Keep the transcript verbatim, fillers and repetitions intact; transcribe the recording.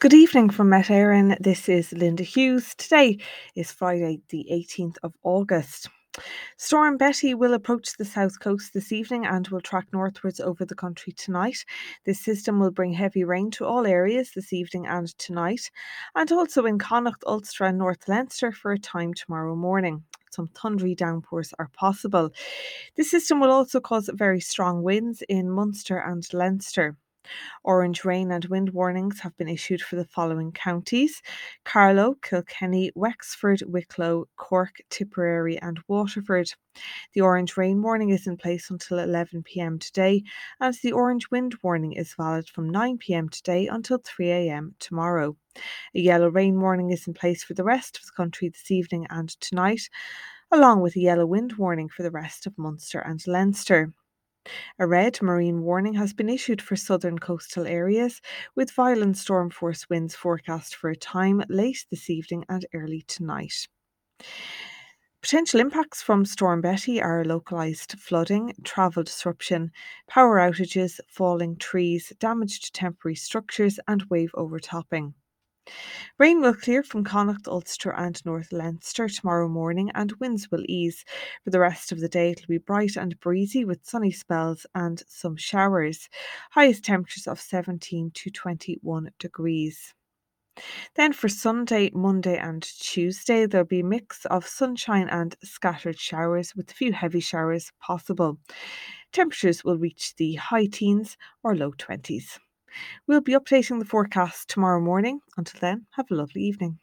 Good evening from Met Éireann. This is Linda Hughes. Today is Friday, the eighteenth of August. Storm Betty will approach the south coast this evening and will track northwards over the country tonight. This system will bring heavy rain to all areas this evening and tonight, and also in Connacht, Ulster, and North Leinster for a time tomorrow morning. Some thundery downpours are possible. The system will also cause very strong winds in Munster and Leinster. Orange rain and wind warnings have been issued for the following counties: Carlow, Kilkenny, Wexford, Wicklow, Cork, Tipperary and Waterford. The orange rain warning is in place until eleven p m today, and the orange wind warning is valid from nine p m today until three a m tomorrow. A yellow rain warning is in place for the rest of the country this evening and tonight, along with a yellow wind warning for the rest of Munster and Leinster. A red marine warning has been issued for southern coastal areas, with violent storm force winds forecast for a time late this evening and early tonight. Potential impacts from Storm Betty are localised flooding, travel disruption, power outages, falling trees, damage to temporary structures, and wave overtopping. Rain will clear from Connacht, Ulster and North Leinster tomorrow morning, and winds will ease. For the rest of the day it will be bright and breezy with sunny spells and some showers. Highest temperatures of seventeen to twenty-one degrees. Then for Sunday, Monday and Tuesday there'll be a mix of sunshine and scattered showers, with a few heavy showers possible. Temperatures will reach the high teens or low twenties. We'll be updating the forecast tomorrow morning. Until then, have a lovely evening.